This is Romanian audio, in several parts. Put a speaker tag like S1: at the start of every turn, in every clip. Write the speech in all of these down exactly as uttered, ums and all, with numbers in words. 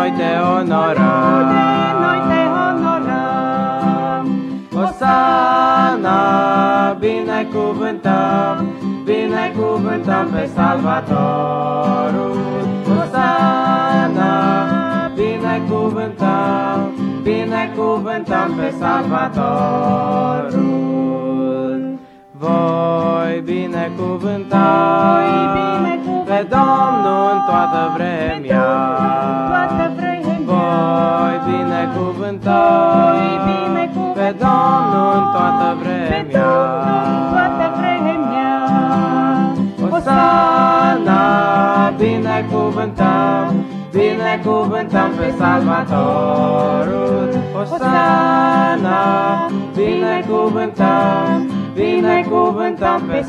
S1: noi te onorăm.
S2: Noi te onorăm.
S1: Osana, binecuvântăm, binecuvântăm pe Salvatorul. Osana, binecuvântăm, binecuvântăm pe Salvatorul. Voi binecuvântați pe Domnul în toată vremea. Voi binecuvântați pe Domnul în toată vremea. Osana, binecuvântăm, binecuvântăm pe Salvatorul. Osana, binecuvântăm, binecuvântăm pe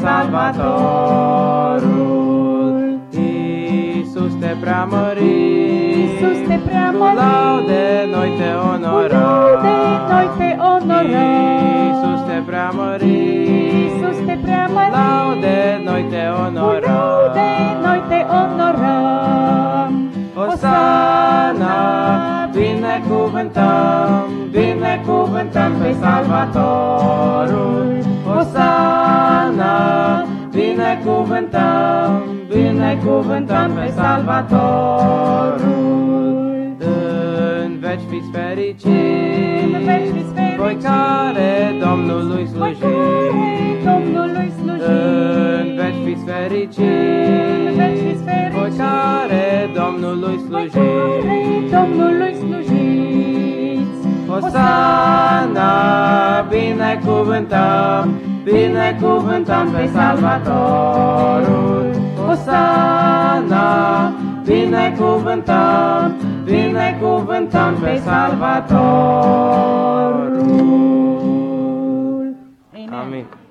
S1: Salvatorul. Iisus te preamărim,
S2: Iisus te
S1: cu
S2: preamărim,
S1: laude noi te
S2: cu
S1: onorăm.
S2: laude noi te onorăm.
S1: Iisus te preamărim,
S2: Iisus te preamărim,
S1: laude noi te
S2: cu
S1: onorăm.
S2: laude noi te onorăm.
S1: Osana, binecuvântăm, binecuvântăm pe Salvatorul. Osana, binecuvântăm, binecuvântăm pe Salvatorul. În veci fiți fericiți,
S2: În veci fiți fericiți,
S1: voi care Domnului
S2: voi
S1: slujiți.
S2: care Domnului slujiți.
S1: În veci fiți fericiți,
S2: În veci fiți fericiți,
S1: voi care Domnului
S2: voi
S1: slujiți.
S2: care Domnului slujiți.
S1: Osana, binecuvântăm, binecuvântăm pe Salvatorul. Osana, binecuvântăm, binecuvântăm pe Salvatorul.
S2: Amen.
S1: Amin.